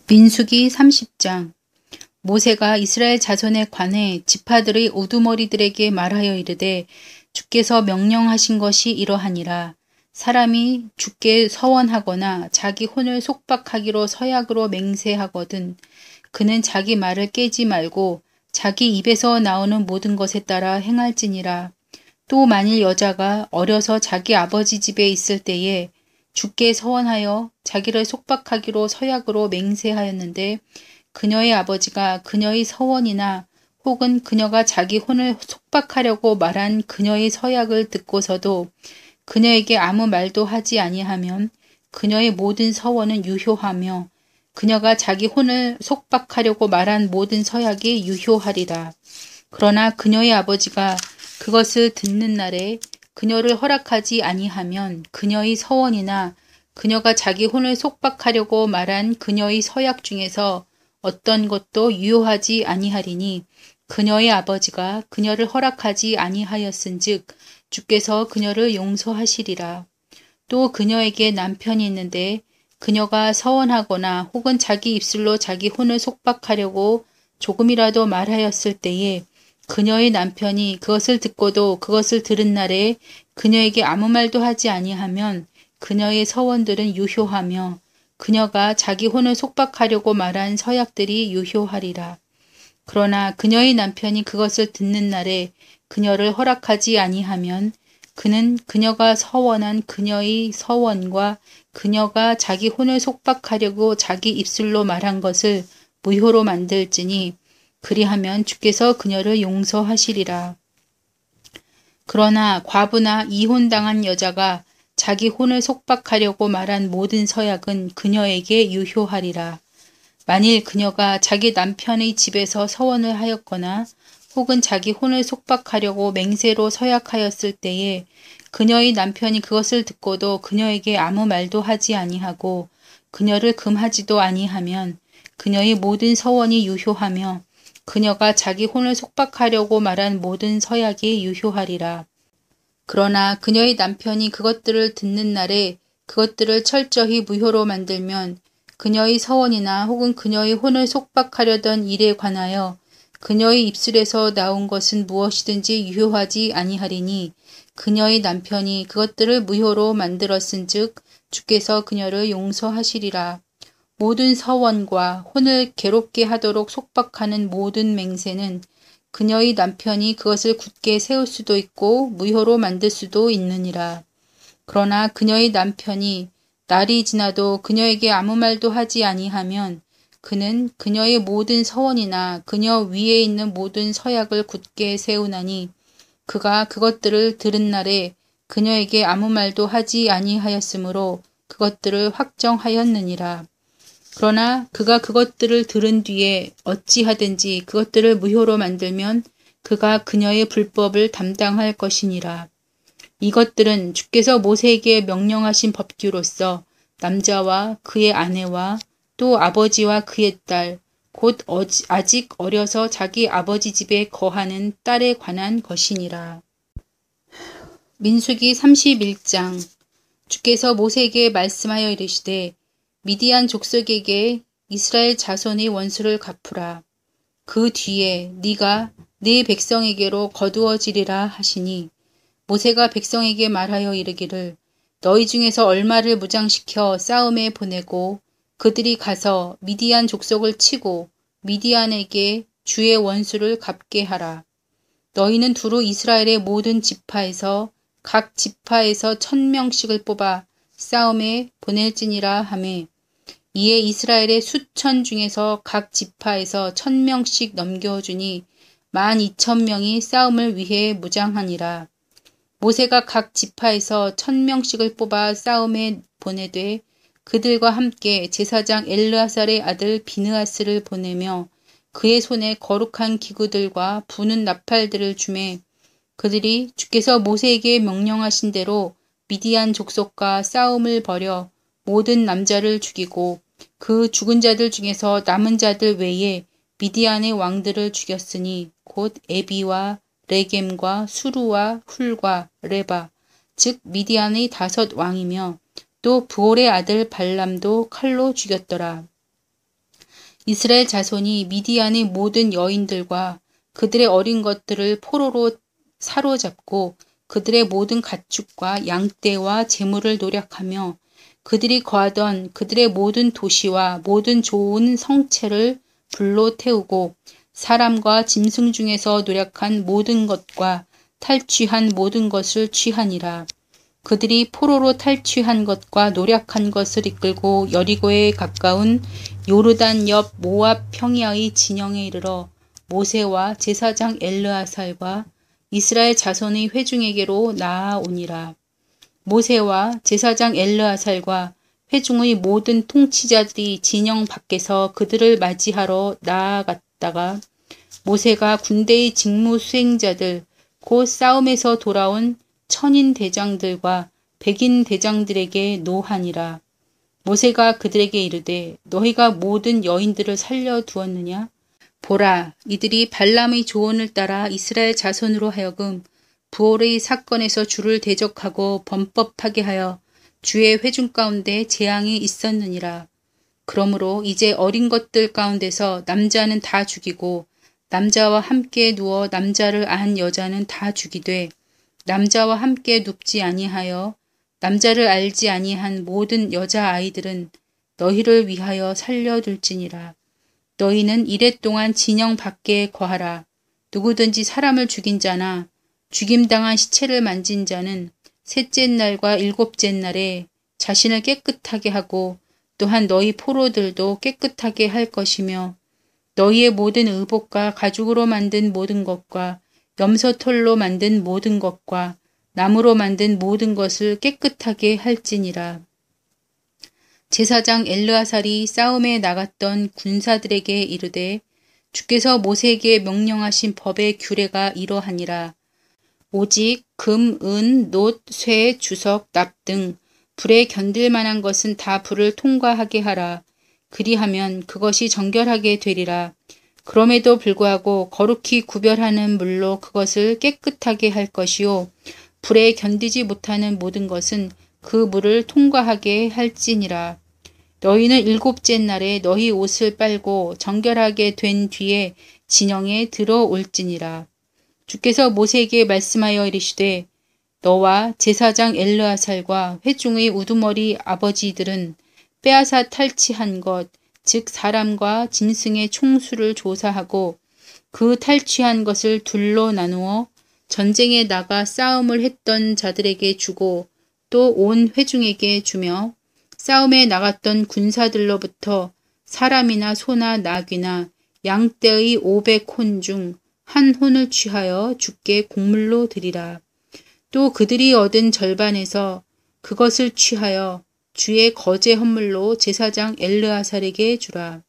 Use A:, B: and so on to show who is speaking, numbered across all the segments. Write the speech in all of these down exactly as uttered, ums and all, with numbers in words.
A: 민수기 삼십 장. 모세가 이스라엘 자손에 관해 지파들의 우두머리들에게 말하여 이르되 주께서 명령하신 것이 이러하니라. 사람이 주께 서원하거나 자기 혼을 속박하기로 서약으로 맹세하거든 그는 자기 말을 깨지 말고 자기 입에서 나오는 모든 것에 따라 행할지니라. 또 만일 여자가 어려서 자기 아버지 집에 있을 때에 주께 서원하여 자기를 속박하기로 서약으로 맹세하였는데 그녀의 아버지가 그녀의 서원이나 혹은 그녀가 자기 혼을 속박하려고 말한 그녀의 서약을 듣고서도 그녀에게 아무 말도 하지 아니하면 그녀의 모든 서원은 유효하며 그녀가 자기 혼을 속박하려고 말한 모든 서약이 유효하리라. 그러나 그녀의 아버지가 그것을 듣는 날에 그녀를 허락하지 아니하면 그녀의 서원이나 그녀가 자기 혼을 속박하려고 말한 그녀의 서약 중에서 어떤 것도 유효하지 아니하리니 그녀의 아버지가 그녀를 허락하지 아니하였은즉 주께서 그녀를 용서하시리라. 또 그녀에게 남편이 있는데 그녀가 서원하거나 혹은 자기 입술로 자기 혼을 속박하려고 조금이라도 말하였을 때에 그녀의 남편이 그것을 듣고도 그것을 들은 날에 그녀에게 아무 말도 하지 아니하면 그녀의 서원들은 유효하며 그녀가 자기 혼을 속박하려고 말한 서약들이 유효하리라. 그러나 그녀의 남편이 그것을 듣는 날에 그녀를 허락하지 아니하면 그는 그녀가 서원한 그녀의 서원과 그녀가 자기 혼을 속박하려고 자기 입술로 말한 것을 무효로 만들지니 그리하면 주께서 그녀를 용서하시리라. 그러나 과부나 이혼당한 여자가 자기 혼을 속박하려고 말한 모든 서약은 그녀에게 유효하리라. 만일 그녀가 자기 남편의 집에서 서원을 하였거나 혹은 자기 혼을 속박하려고 맹세로 서약하였을 때에 그녀의 남편이 그것을 듣고도 그녀에게 아무 말도 하지 아니하고 그녀를 금하지도 아니하면 그녀의 모든 서원이 유효하며 그녀가 자기 혼을 속박하려고 말한 모든 서약이 유효하리라. 그러나 그녀의 남편이 그것들을 듣는 날에 그것들을 철저히 무효로 만들면 그녀의 서원이나 혹은 그녀의 혼을 속박하려던 일에 관하여 그녀의 입술에서 나온 것은 무엇이든지 유효하지 아니하리니 그녀의 남편이 그것들을 무효로 만들었은즉 주께서 그녀를 용서하시리라. 모든 서원과 혼을 괴롭게 하도록 속박하는 모든 맹세는 그녀의 남편이 그것을 굳게 세울 수도 있고 무효로 만들 수도 있느니라. 그러나 그녀의 남편이 날이 지나도 그녀에게 아무 말도 하지 아니하면 그는 그녀의 모든 서원이나 그녀 위에 있는 모든 서약을 굳게 세우나니 그가 그것들을 들은 날에 그녀에게 아무 말도 하지 아니하였으므로 그것들을 확정하였느니라. 그러나 그가 그것들을 들은 뒤에 어찌하든지 그것들을 무효로 만들면 그가 그녀의 불법을 담당할 것이니라. 이것들은 주께서 모세에게 명령하신 법규로서 남자와 그의 아내와 또 아버지와 그의 딸, 곧 아직 어려서 자기 아버지 집에 거하는 딸에 관한 것이니라. 민수기 삼십일 장. 주께서 모세에게 말씀하여 이르시되 미디안 족속에게 이스라엘 자손의 원수를 갚으라. 그 뒤에 네가 네 백성에게로 거두어지리라 하시니 모세가 백성에게 말하여 이르기를 너희 중에서 얼마를 무장시켜 싸움에 보내고 그들이 가서 미디안 족속을 치고 미디안에게 주의 원수를 갚게 하라. 너희는 두루 이스라엘의 모든 지파에서 각 지파에서 천 명씩을 뽑아 싸움에 보낼지니라 하매 이에 이스라엘의 수천 중에서 각 지파에서 천 명씩 넘겨주니 만 이천 명이 싸움을 위해 무장하니라. 모세가 각 지파에서 천 명씩을 뽑아 싸움에 보내되 그들과 함께 제사장 엘르아살의 아들 비느하스를 보내며 그의 손에 거룩한 기구들과 부는 나팔들을 주매 그들이 주께서 모세에게 명령하신 대로 미디안 족속과 싸움을 벌여 모든 남자를 죽이고 그 죽은 자들 중에서 남은 자들 외에 미디안의 왕들을 죽였으니 곧 에비와 레겜과 수루와 훌과 레바 즉 미디안의 다섯 왕이며 또 부올의 아들 발람도 칼로 죽였더라. 이스라엘 자손이 미디안의 모든 여인들과 그들의 어린 것들을 포로로 사로잡고 그들의 모든 가축과 양떼와 재물을 노략하며 그들이 거하던 그들의 모든 도시와 모든 좋은 성체를 불로 태우고 사람과 짐승 중에서 노략한 모든 것과 탈취한 모든 것을 취하니라. 그들이 포로로 탈취한 것과 노략한 것을 이끌고 여리고에 가까운 요르단 옆 모압 평야의 진영에 이르러 모세와 제사장 엘르아살과 이스라엘 자손의 회중에게로 나아오니라. 모세와 제사장 엘르아살과 회중의 모든 통치자들이 진영 밖에서 그들을 맞이하러 나아갔다가 모세가 군대의 직무 수행자들 곧 싸움에서 돌아온 천인 대장들과 백인 대장들에게 노하니라. 모세가 그들에게 이르되 너희가 모든 여인들을 살려두었느냐? 보라, 이들이 발람의 조언을 따라 이스라엘 자손으로 하여금 부올의 사건에서 주를 대적하고 범법하게 하여 주의 회중 가운데 재앙이 있었느니라. 그러므로 이제 어린 것들 가운데서 남자는 다 죽이고 남자와 함께 누워 남자를 안 여자는 다 죽이되 남자와 함께 눕지 아니하여 남자를 알지 아니한 모든 여자아이들은 너희를 위하여 살려둘지니라. 너희는 이랫동안 진영 밖에 거하라. 누구든지 사람을 죽인 자나 죽임당한 시체를 만진 자는 셋째 날과 일곱째 날에 자신을 깨끗하게 하고 또한 너희 포로들도 깨끗하게 할 것이며 너희의 모든 의복과 가죽으로 만든 모든 것과 염소털로 만든 모든 것과 나무로 만든 모든 것을 깨끗하게 할지니라. 제사장 엘르아살이 싸움에 나갔던 군사들에게 이르되 주께서 모세에게 명령하신 법의 규례가 이러하니라. 오직 금, 은, 놋, 쇠, 주석, 납 등 불에 견딜 만한 것은 다 불을 통과하게 하라. 그리하면 그것이 정결하게 되리라. 그럼에도 불구하고 거룩히 구별하는 물로 그것을 깨끗하게 할 것이요 불에 견디지 못하는 모든 것은 그 물을 통과하게 할지니라. 너희는 일곱째 날에 너희 옷을 빨고 정결하게 된 뒤에 진영에 들어올지니라. 주께서 모세에게 말씀하여 이르시되 너와 제사장 엘르아살과 회중의 우두머리 아버지들은 빼앗아 탈취한 것, 즉 사람과 짐승의 총수를 조사하고 그 탈취한 것을 둘로 나누어 전쟁에 나가 싸움을 했던 자들에게 주고 또 온 회중에게 주며 싸움에 나갔던 군사들로부터 사람이나 소나 나귀나 양떼의 오백 혼 중 한 혼을 취하여 주께 곡물로 드리라. 또 그들이 얻은 절반에서 그것을 취하여 주의 거제 헌물로 제사장 엘르아살에게 주라.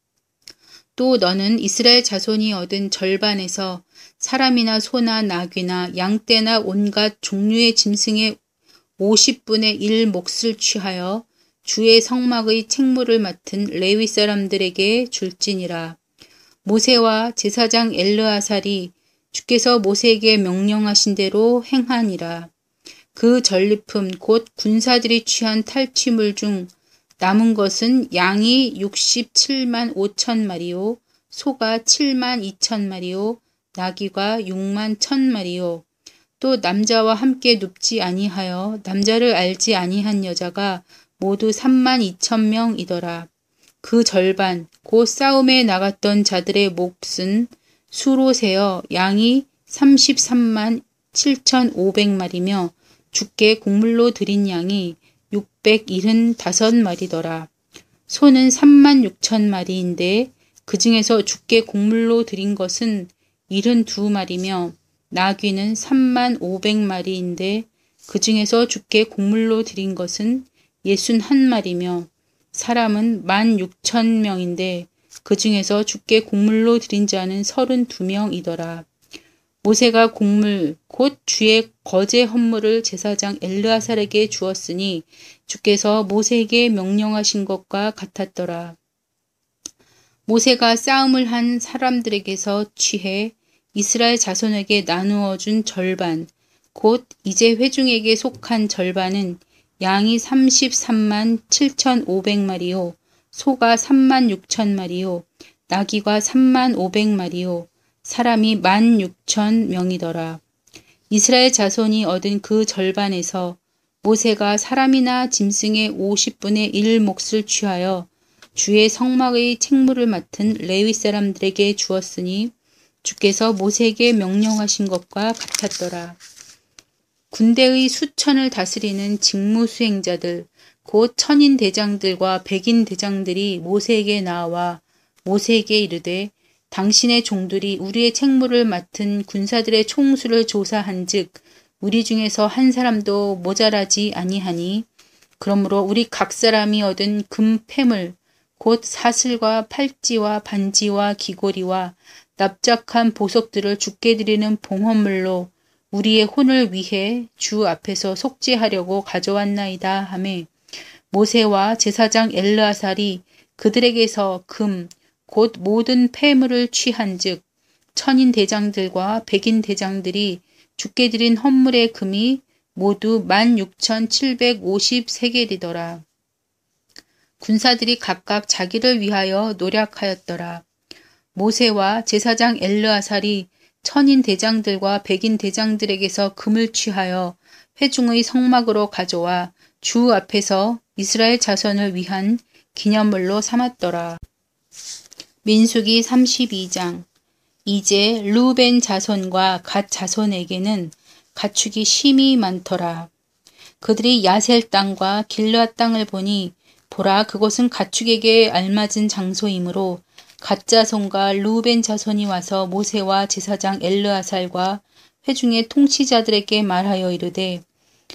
A: 또 너는 이스라엘 자손이 얻은 절반에서 사람이나 소나 나귀나 양떼나 온갖 종류의 짐승의 오십분의 일 몫을 취하여 주의 성막의 책무를 맡은 레위 사람들에게 줄지니라. 모세와 제사장 엘르아살이 주께서 모세에게 명령하신 대로 행하니라. 그 전리품 곧 군사들이 취한 탈취물 중 남은 것은 양이 육십칠만 오천 마리요 소가 칠만 이천 마리요 나귀가 육만 천 마리요 또 남자와 함께 눕지 아니하여 남자를 알지 아니한 여자가 모두 삼만 이천 명이더라. 그 절반 곧 싸움에 나갔던 자들의 몫은 수로 세어 양이 삼십삼만 칠천오백 마리며 주께 곡물로 드린 양이 육백칠십오 마리더라. 소는 삼만 육천 마리인데 그 중에서 주께 곡물로 드린 것은 칠십이 마리며 나귀는 삼만 오백 마리인데 그 중에서 주께 곡물로 드린 것은 육십일 마리며 사람은 만 육천 명인데 그 중에서 주께 곡물로 드린 자는 서른두 명이더라. 모세가 곡물 곧 주의 거제 헌물을 제사장 엘르아살에게 주었으니 주께서 모세에게 명령하신 것과 같았더라. 모세가 싸움을 한 사람들에게서 취해 이스라엘 자손에게 나누어 준 절반 곧 이제 회중에게 속한 절반은 양이 삼십삼만 칠천오백 마리요 소가 삼만 육천 마리요 나귀가 삼만 오백 마리요 사람이 만 육천 명이더라. 이스라엘 자손이 얻은 그 절반에서 모세가 사람이나 짐승의 오십분의 일 몫을 취하여 주의 성막의 책무를 맡은 레위 사람들에게 주었으니 주께서 모세에게 명령하신 것과 같았더라. 군대의 수천을 다스리는 직무 수행자들 곧 천인 대장들과 백인 대장들이 모세에게 나와 모세에게 이르되 당신의 종들이 우리의 책무를 맡은 군사들의 총수를 조사한즉 우리 중에서 한 사람도 모자라지 아니하니 그러므로 우리 각 사람이 얻은 금 패물 곧 사슬과 팔찌와 반지와 귀고리와 납작한 보석들을 주께 드리는 봉헌물로 우리의 혼을 위해 주 앞에서 속죄하려고 가져왔나이다 하매 모세와 제사장 엘르아살이 그들에게서 금 곧 모든 폐물을 취한즉 천인 대장들과 백인 대장들이 주께 드린 헌물의 금이 모두 만 육천칠백오십 세겔이더라. 군사들이 각각 자기를 위하여 노력하였더라. 모세와 제사장 엘르아살이 천인 대장들과 백인 대장들에게서 금을 취하여 회중의 성막으로 가져와 주 앞에서 이스라엘 자손을 위한 기념물로 삼았더라. 민수기 삼십이 장. 이제 루벤 자손과 갓 자손에게는 가축이 심히 많더라. 그들이 야셀 땅과 길르앗 땅을 보니 보라 그곳은 가축에게 알맞은 장소이므로 갓 자손과 루벤 자손이 와서 모세와 제사장 엘르아살과 회중의 통치자들에게 말하여 이르되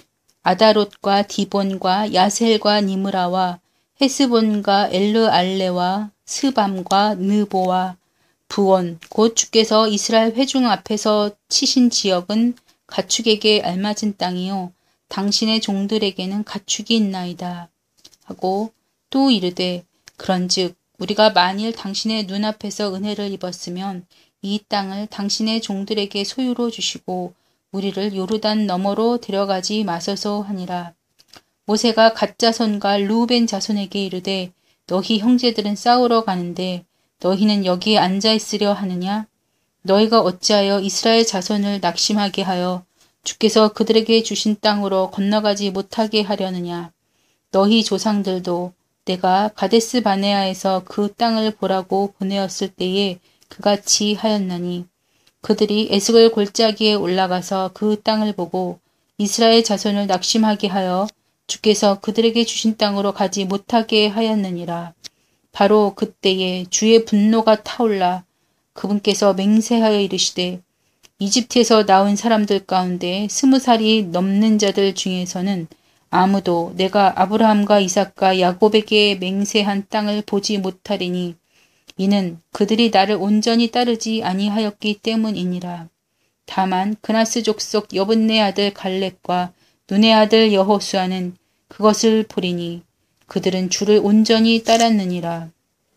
A: 아다롯과 디본과 야셀과 니므라와 헤스본과 엘르알레와 스밤과 느보와 부온 곧 주께서 이스라엘 회중 앞에서 치신 지역은 가축에게 알맞은 땅이요 당신의 종들에게는 가축이 있나이다 하고 또 이르되 그런즉 우리가 만일 당신의 눈앞에서 은혜를 입었으면 이 땅을 당신의 종들에게 소유로 주시고 우리를 요르단 너머로 데려가지 마소서 하니라. 모세가 갓 자손과 루벤 자손에게 이르되 너희 형제들은 싸우러 가는데 너희는 여기에 앉아있으려 하느냐? 너희가 어찌하여 이스라엘 자손을 낙심하게 하여 주께서 그들에게 주신 땅으로 건너가지 못하게 하려느냐? 너희 조상들도 내가 가데스 바네아에서 그 땅을 보라고 보내었을 때에 그같이 하였나니 그들이 에스골 골짜기에 올라가서 그 땅을 보고 이스라엘 자손을 낙심하게 하여 주께서 그들에게 주신 땅으로 가지 못하게 하였느니라. 바로 그때에 주의 분노가 타올라 그분께서 맹세하여 이르시되 이집트에서 나온 사람들 가운데 스무 살이 넘는 자들 중에서는 아무도 내가 아브라함과 이삭과 야곱에게 맹세한 땅을 보지 못하리니 이는 그들이 나를 온전히 따르지 아니하였기 때문이니라. 다만 그나스 족속 여분네 아들 갈렙과 눈의 아들 여호수아는 그것을 보리니 그들은 주를 온전히 따랐느니라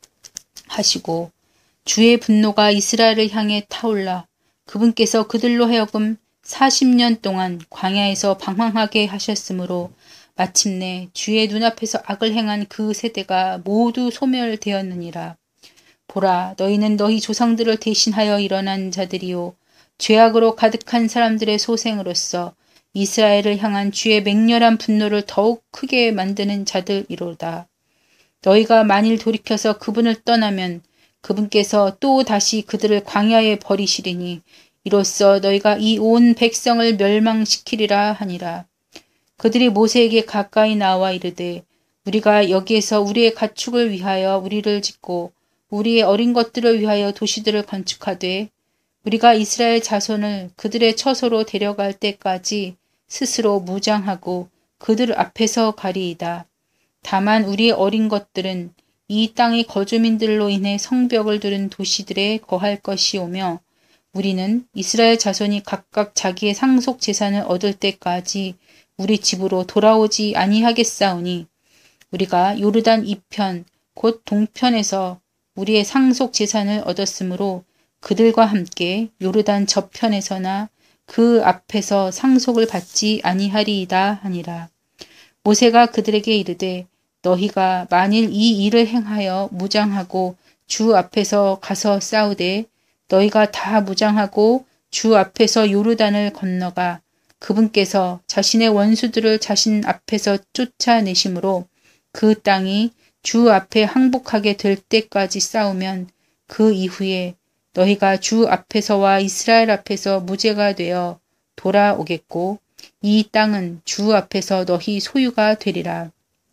A: 하시고 주의 분노가 이스라엘을 향해 타올라 그분께서 그들로 하여금 사십 년 동안 광야에서 방황하게 하셨으므로 마침내 주의 눈앞에서 악을 행한 그 세대가 모두 소멸되었느니라. 보라 너희는 너희 조상들을 대신하여 일어난 자들이요 죄악으로 가득한 사람들의 소생으로서 이스라엘을 향한 주의 맹렬한 분노를 더욱 크게 만드는 자들이로다. 너희가 만일 돌이켜서 그분을 떠나면 그분께서 또 다시 그들을 광야에 버리시리니 이로써 너희가 이 온 백성을 멸망시키리라 하니라. 그들이 모세에게 가까이 나와 이르되 우리가 여기에서 우리의 가축을 위하여 우리를 짓고 우리의 어린 것들을 위하여 도시들을 건축하되 우리가 이스라엘 자손을 그들의 처소로 데려갈 때까지 스스로 무장하고 그들 앞에서 가리이다. 다만 우리의 어린 것들은 이 땅의 거주민들로 인해 성벽을 두른 도시들에 거할 것이오며 우리는 이스라엘 자손이 각각 자기의 상속 재산을 얻을 때까지 우리 집으로 돌아오지 아니하겠사오니 우리가 요르단 이편 곧 동편에서 우리의 상속 재산을 얻었으므로 그들과 함께 요르단 저편에서나 그 앞에서 상속을 받지 아니하리이다 하니라. 모세가 그들에게 이르되 너희가 만일 이 일을 행하여 무장하고 주 앞에서 가서 싸우되 너희가 다 무장하고 주 앞에서 요르단을 건너가 그분께서 자신의 원수들을 자신 앞에서 쫓아내심으로 그 땅이 주 앞에 항복하게 될 때까지 싸우면 그 이후에 너희가 주 앞에서와 이스라엘 앞에서 무죄가 되어 돌아오겠고 이 땅은 주 앞에서 너희 소유가 되리라.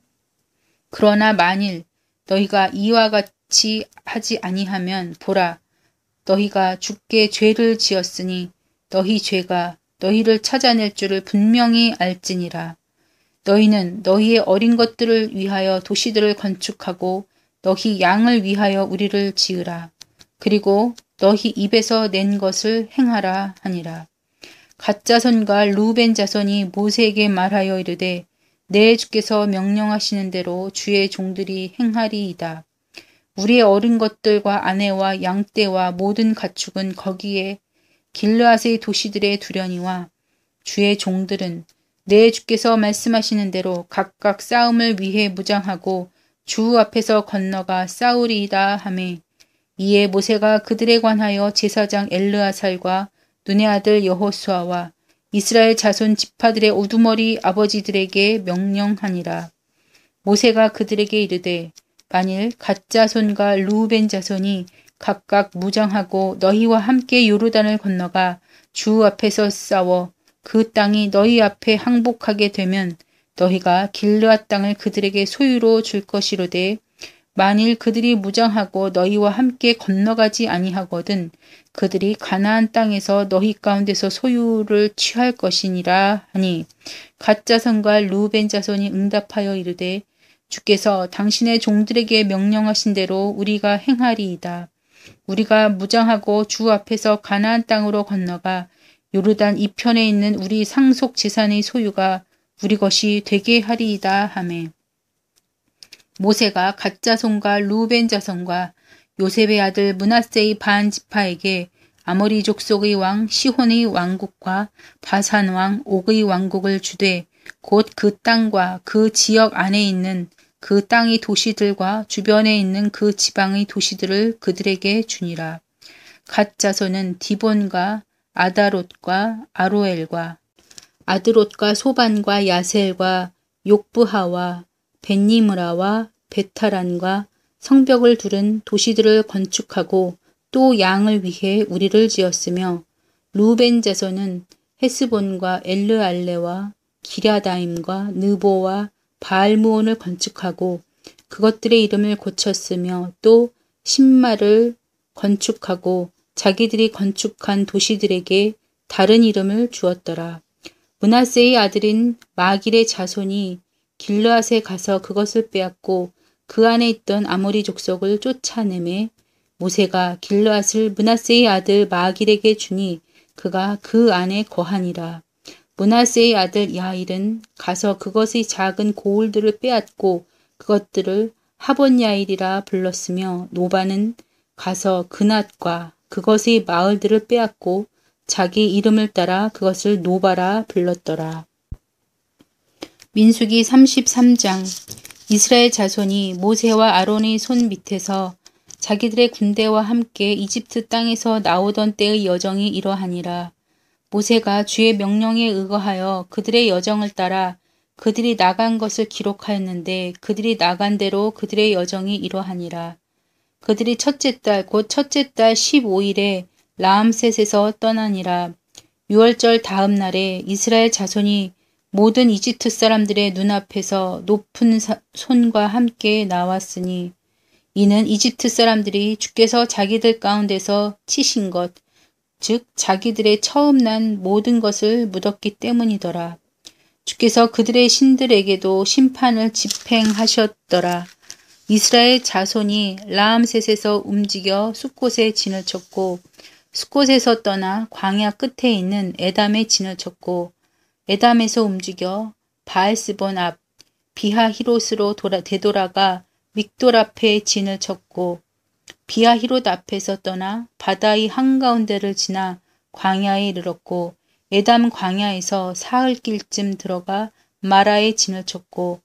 A: 그러나 만일 너희가 이와 같이 하지 아니하면 보라, 너희가 주께 죄를 지었으니 너희 죄가 너희를 찾아낼 줄을 분명히 알지니라. 너희는 너희의 어린 것들을 위하여 도시들을 건축하고 너희 양을 위하여 우리를 지으라. 그리고 너희 입에서 낸 것을 행하라 하니라. 갓 자손과 루벤 자손이 모세에게 말하여 이르되 내 주께서 명령하시는 대로 주의 종들이 행하리이다. 우리의 어린 것들과 아내와 양떼와 모든 가축은 거기에 길르앗의 도시들에 두려니와 주의 종들은 내 주께서 말씀하시는 대로 각각 싸움을 위해 무장하고 주 앞에서 건너가 싸우리이다 하매 이에 모세가 그들에 관하여 제사장 엘르아살과 눈의 아들 여호수아와 이스라엘 자손 지파들의 우두머리 아버지들에게 명령하니라. 모세가 그들에게 이르되 만일 갓 자손과 루벤 자손이 각각 무장하고 너희와 함께 요르단을 건너가 주 앞에서 싸워 그 땅이 너희 앞에 항복하게 되면 너희가 길르앗 땅을 그들에게 소유로 줄 것이로되 만일 그들이 무장하고 너희와 함께 건너가지 아니하거든 그들이 가나안 땅에서 너희 가운데서 소유를 취할 것이니라 하니 갓 자손과 루벤 자손이 응답하여 이르되 주께서 당신의 종들에게 명령하신 대로 우리가 행하리이다. 우리가 무장하고 주 앞에서 가나안 땅으로 건너가 요르단 이편에 있는 우리 상속 재산의 소유가 우리 것이 되게 하리이다 하매 모세가 갓 자손과 루벤 자손과 요셉의 아들 므낫세의 반 지파에게 아모리 족속의 왕 시혼의 왕국과 바산 왕 옥의 왕국을 주되 곧 그 땅과 그 지역 안에 있는 그 땅의 도시들과 주변에 있는 그 지방의 도시들을 그들에게 주니라. 갓 자손은 디본과 아다롯과 아로엘과 아드롯과 소반과 야셀과 욕부하와 벤니므라와 베타란과 성벽을 두른 도시들을 건축하고 또 양을 위해 우리를 지었으며 루벤 자손은 헤스본과 엘르알레와 기랴다임과 느보와 바알무온을 건축하고 그것들의 이름을 고쳤으며 또 신마를 건축하고 자기들이 건축한 도시들에게 다른 이름을 주었더라. 므낫세의 아들인 마길의 자손이 길르앗에 가서 그것을 빼앗고 그 안에 있던 아모리 족속을 쫓아내매 모세가 길르앗을 므낫세의 아들 마길에게 주니 그가 그 안에 거하니라. 므낫세의 아들 야일은 가서 그것의 작은 고을들을 빼앗고 그것들을 하본야일이라 불렀으며 노바는 가서 그낫과 그것의 마을들을 빼앗고 자기 이름을 따라 그것을 노바라 불렀더라. 민수기 삼십삼 장. 이스라엘 자손이 모세와 아론의 손 밑에서 자기들의 군대와 함께 이집트 땅에서 나오던 때의 여정이 이러하니라. 모세가 주의 명령에 의거하여 그들의 여정을 따라 그들이 나간 것을 기록하였는데 그들이 나간 대로 그들의 여정이 이러하니라. 그들이 첫째 달 곧 첫째 달 십오 일에 라암셋에서 떠나니라. 유월절 다음 날에 이스라엘 자손이 모든 이집트 사람들의 눈앞에서 높은 사, 손과 함께 나왔으니 이는 이집트 사람들이 주께서 자기들 가운데서 치신 것, 즉 자기들의 처음 난 모든 것을 묻었기 때문이더라. 주께서 그들의 신들에게도 심판을 집행하셨더라. 이스라엘 자손이 라암셋에서 움직여 숫곳에 진을 쳤고 숫곳에서 떠나 광야 끝에 있는 에담에 진을 쳤고 에담에서 움직여 바알스본 앞 비하히롯으로 돌아, 되돌아가 믹돌 앞에 진을 쳤고 비하히롯 앞에서 떠나 바다의 한가운데를 지나 광야에 이르렀고 에담 광야에서 사흘길쯤 들어가 마라에 진을 쳤고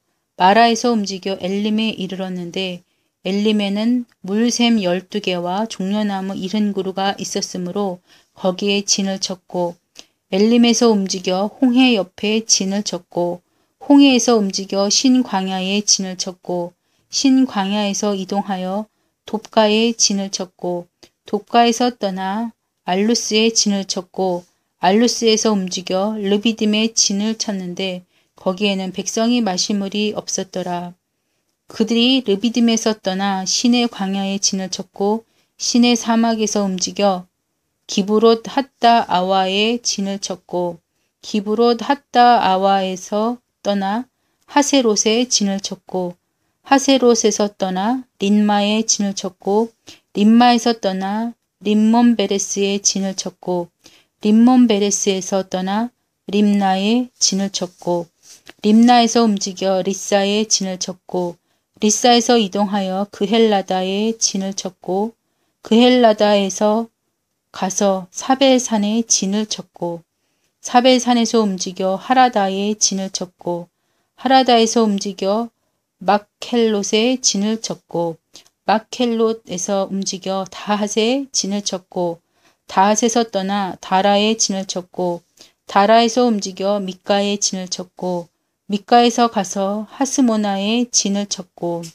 A: 마라에서 움직여 엘림에 이르렀는데 엘림에는 물샘 열두 개와 종려나무 일흔 그루가 있었으므로 거기에 진을 쳤고 엘림에서 움직여 홍해 옆에 진을 쳤고 홍해에서 움직여 신광야에 진을 쳤고 신광야에서 이동하여 돕가에 진을 쳤고 돕가에서 떠나 알루스에 진을 쳤고 알루스에서 움직여 르비딤에 진을 쳤는데 거기에는 백성이 마실 물이 없었더라. 그들이 르비딤에서 떠나 신의 광야에 진을 쳤고 신의 사막에서 움직여 기브롯 핫다 아와에 진을 쳤고 기브롯 핫다 아와에서 떠나 하세롯에 진을 쳤고 하세롯에서 떠나 린마에 진을 쳤고 린마에서 떠나 림몬 베레스에 진을 쳤고 림몬 베레스에서 떠나 림나에 진을 쳤고 림나에서 움직여 리사에 진을 쳤고 리사에서 이동하여 그헬라다에 진을 쳤고 그헬라다에서 가서 사벨산에 진을 쳤고 사벨산에서 움직여 하라다에 진을 쳤고 하라다에서 움직여 막헬롯에 진을 쳤고 막헬롯에서 움직여 다핫에 진을 쳤고 다핫에서 떠나 다라에 진을 쳤고 다라에서 움직여 미가에 진을 쳤고 미가에서 가서 하스모나에 진을 쳤고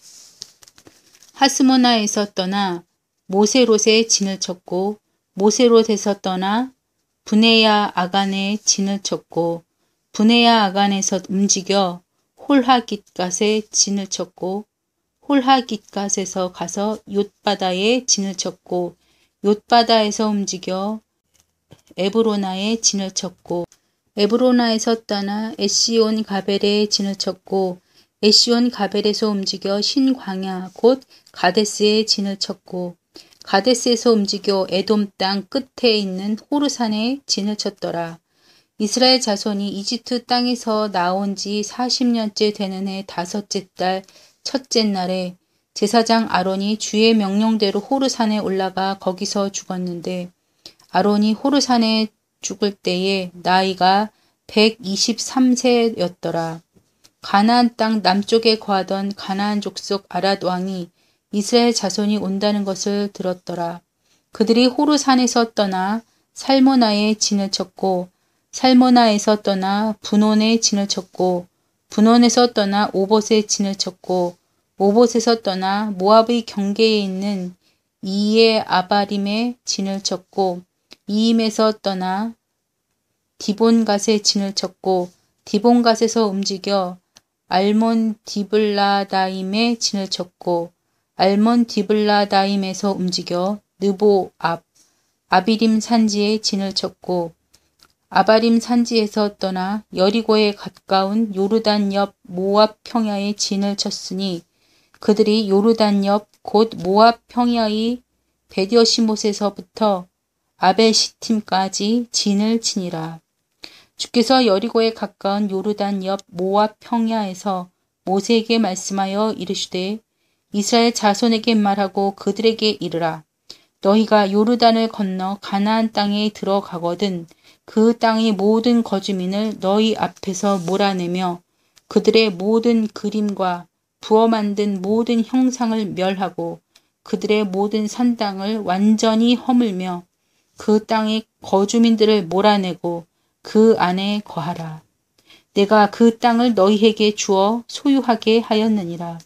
A: 하스모나에서 떠나 모세롯에 진을 쳤고 모세롯에서 떠나 브네야 아간에 진을 쳤고 브네야 아간에서 움직여 홀하깃갓에 진을 쳤고 홀하깃갓에서 가서 욤바다에 진을 쳤고 욤바다에서 움직여 에브로나에 진을 쳤고 에브로나에서 떠나 에시온 가벨에 진을 쳤고 에시온 가벨에서 움직여 신광야 곧 가데스에 진을 쳤고 가데스에서 움직여 에돔 땅 끝에 있는 호르산에 진을 쳤더라. 이스라엘 자손이 이집트 땅에서 나온 지 사십 년째 되는 해 다섯째 달 첫째 날에 제사장 아론이 주의 명령대로 호르산에 올라가 거기서 죽었는데 아론이 호르산에 죽을 때에 나이가 백이십삼 세였더라. 가나안 땅 남쪽에 거하던 가나안 족속 아랏 왕이 이스라엘 자손이 온다는 것을 들었더라. 그들이 호르산에서 떠나 살모나에 진을 쳤고 살모나에서 떠나 분온에 진을 쳤고 분온에서 떠나 오봇에 진을 쳤고 오봇에서 떠나 모압의 경계에 있는 이에 아바림에 진을 쳤고 이임에서 떠나 디본갓에 진을 쳤고 디본갓에서 움직여 알몬 디블라다임에 진을 쳤고 알몬 디블라다임에서 움직여 느보 앞 아비림 산지에 진을 쳤고 아바림 산지에서 떠나 여리고에 가까운 요르단 옆 모압 평야에 진을 쳤으니 그들이 요르단 옆 곧 모압 평야의 베디어시못에서부터 아벨시팀까지 진을 치니라. 주께서 여리고에 가까운 요르단 옆 모압 평야에서 모세에게 말씀하여 이르시되 이스라엘 자손에게 말하고 그들에게 이르라. 너희가 요르단을 건너 가나안 땅에 들어가거든 그 땅의 모든 거주민을 너희 앞에서 몰아내며 그들의 모든 그림과 부어 만든 모든 형상을 멸하고 그들의 모든 산당을 완전히 허물며 그 땅의 거주민들을 몰아내고 그 안에 거하라. 내가 그 땅을 너희에게 주어 소유하게 하였느니라.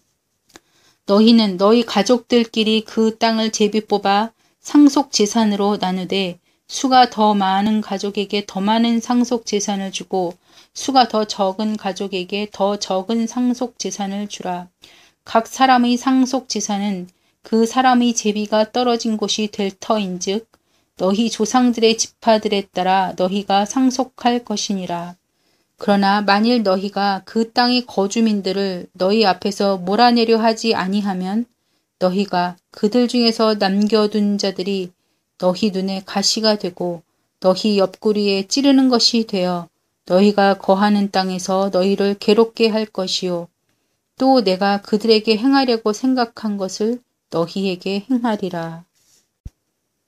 A: 너희는 너희 가족들끼리 그 땅을 제비 뽑아 상속 재산으로 나누되 수가 더 많은 가족에게 더 많은 상속 재산을 주고 수가 더 적은 가족에게 더 적은 상속 재산을 주라. 각 사람의 상속 재산은 그 사람의 제비가 떨어진 곳이 될 터인즉 너희 조상들의 지파들에 따라 너희가 상속할 것이니라. 그러나 만일 너희가 그 땅의 거주민들을 너희 앞에서 몰아내려 하지 아니하면 너희가 그들 중에서 남겨둔 자들이 너희 눈에 가시가 되고 너희 옆구리에 찌르는 것이 되어 너희가 거하는 땅에서 너희를 괴롭게 할 것이요. 또 내가 그들에게 행하려고 생각한 것을 너희에게 행하리라.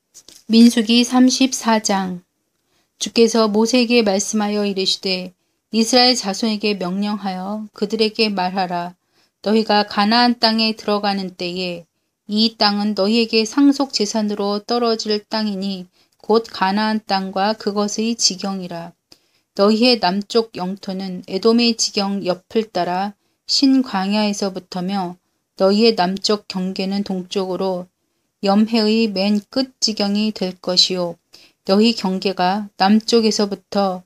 A: 민수기 삼십사 장. 주께서 모세에게 말씀하여 이르시되 이스라엘 자손에게 명령하여 그들에게 말하라. 너희가 가나안 땅에 들어가는 때에 이 땅은 너희에게 상속 재산으로 떨어질 땅이니 곧 가나안 땅과 그것의 지경이라. 너희의 남쪽 영토는 에돔의 지경 옆을 따라 신광야에서부터며 너희의 남쪽 경계는 동쪽으로 염해의 맨 끝 지경이 될 것이요. 너희 경계가 남쪽에서부터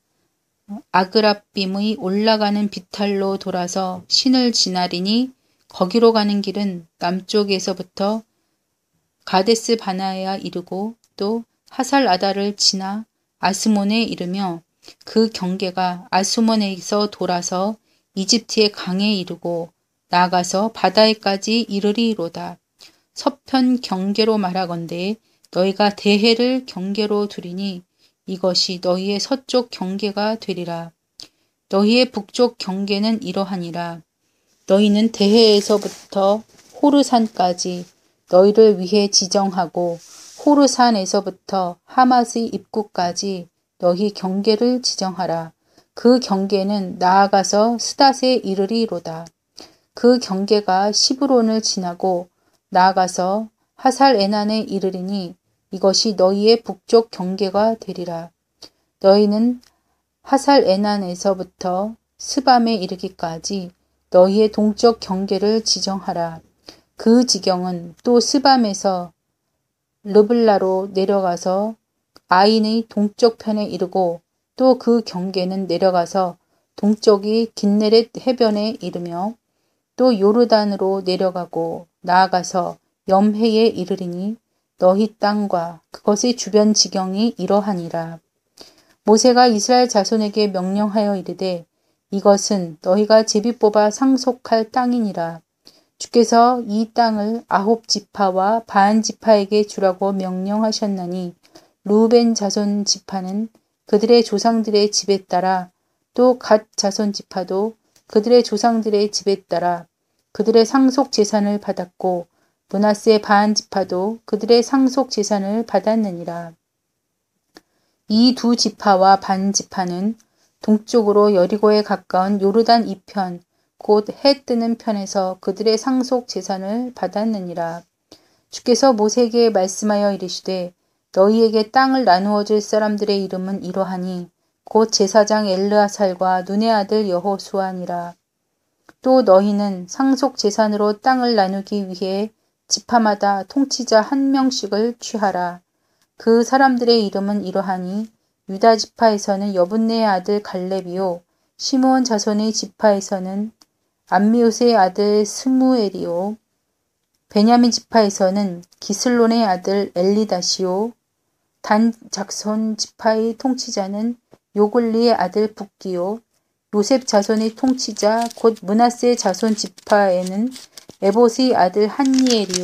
A: 아그라빔의 올라가는 비탈로 돌아서 신을 지나리니 거기로 가는 길은 남쪽에서부터 가데스 바나에야 이르고 또 하살 아다를 지나 아스몬에 이르며 그 경계가 아스몬에서 돌아서 이집트의 강에 이르고 나아가서 바다에까지 이르리로다. 서편 경계로 말하건대 너희가 대해를 경계로 두리니 이것이 너희의 서쪽 경계가 되리라. 너희의 북쪽 경계는 이러하니라. 너희는 대해에서부터 호르산까지 너희를 위해 지정하고 호르산에서부터 하맛의 입구까지 너희 경계를 지정하라. 그 경계는 나아가서 스닷에 이르리로다. 그 경계가 시브론을 지나고 나아가서 하살 에난에 이르리니 이것이 너희의 북쪽 경계가 되리라. 너희는 하살 에난에서부터 스밤에 이르기까지 너희의 동쪽 경계를 지정하라. 그 지경은 또 스밤에서 르블라로 내려가서 아인의 동쪽 편에 이르고 또 그 경계는 내려가서 동쪽이 긴네렛 해변에 이르며 또 요르단으로 내려가고 나아가서 염해에 이르리니 너희 땅과 그것의 주변 지경이 이러하니라. 모세가 이스라엘 자손에게 명령하여 이르되 이것은 너희가 제비 뽑아 상속할 땅이니라. 주께서 이 땅을 아홉 지파와 반 지파에게 주라고 명령하셨나니 루벤 자손 지파는 그들의 조상들의 집에 따라 또 갓 자손 지파도 그들의 조상들의 집에 따라 그들의 상속 재산을 받았고 므낫세 반 지파도 그들의 상속 재산을 받았느니라. 이 두 지파와 반 지파는 동쪽으로 여리고에 가까운 요르단 이편 곧 해 뜨는 편에서 그들의 상속 재산을 받았느니라. 주께서 모세에게 말씀하여 이르시되 너희에게 땅을 나누어 줄 사람들의 이름은 이러하니 곧 제사장 엘르아살과 눈의 아들 여호수아니라. 또 너희는 상속 재산으로 땅을 나누기 위해 지파마다 통치자 한 명씩을 취하라. 그 사람들의 이름은 이러하니 유다 지파에서는 여분네의 아들 갈렙이요 시므온 자손의 지파에서는 암미옷의 아들 스무엘이요 베냐민 지파에서는 기슬론의 아들 엘리다시요 단 작손 지파의 통치자는 요글리의 아들 북기요 요셉 자손의 통치자 곧 므낫세 자손 지파에는 에봇의 아들 한니엘이요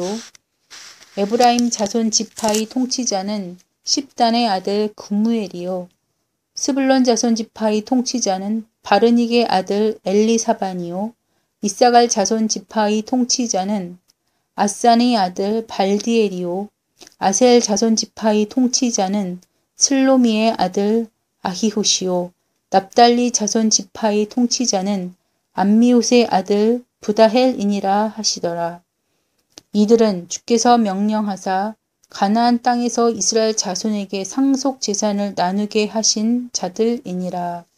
A: 에브라임 자손 지파의 통치자는 십단의 아들 구무엘이요 스불론 자손 지파의 통치자는 바르닉의 아들 엘리사반이요 이사갈 자손 지파의 통치자는 아산의 아들 발디엘이요 아셀 자손 지파의 통치자는 슬로미의 아들 아히후시요 납달리 자손 지파의 통치자는 암미옷의 아들 부다헬이니라 하시더라. 이들은 주께서 명령하사 가나안 땅에서 이스라엘 자손에게 상속 재산을 나누게 하신 자들이니라.